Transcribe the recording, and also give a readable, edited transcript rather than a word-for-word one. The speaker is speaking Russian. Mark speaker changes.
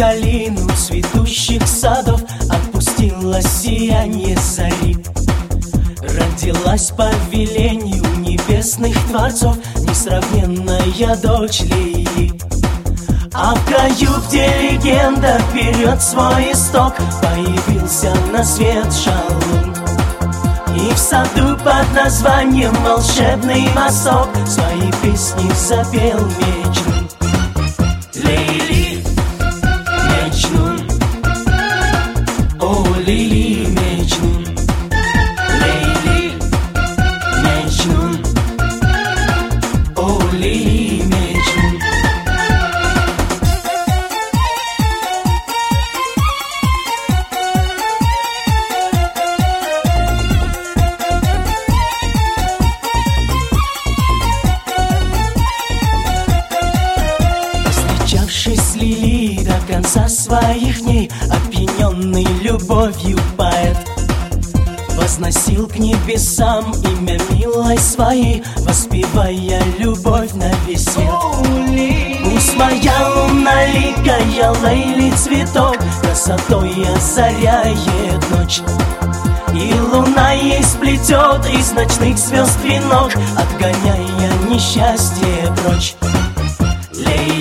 Speaker 1: долину цветущих садов отпустило сияние зари. Родилась по велению небесных творцов несравненная дочь Лии. А в краю, где легенда берет свой исток, появился на свет шалун. И в саду под названием «Волшебный мосток» свои песни запел Меджнун. Лейли, Меджнун, о, Лейли, Меджнун. Лейли, Меджнун, о, Лейли, Меджнун. Встречавшись с Лили до конца своих дней, опьяненный любовью поэт возносил к небесам имя милой своей, воспевая любовь на весь свет. Пусть моя луналикая Лейли цветок красотой озаряет ночь, и луна ей сплетет из ночных звезд венок, отгоняя несчастье прочь. Лейли,